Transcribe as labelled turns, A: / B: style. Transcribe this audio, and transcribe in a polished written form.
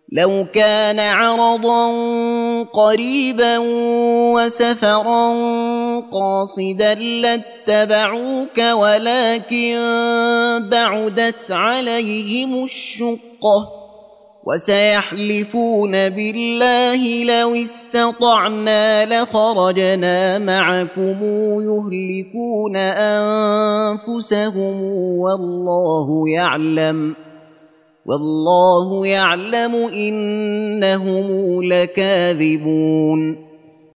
A: لو كان عرضا قريبا وسفرا قاصدا لاتبعوك ولكن بعدت عليهم الشقة وسيحلفون بالله لو استطعنا لخرجنا معكم يهلكون أنفسهم والله يعلم إنهم لكاذبون.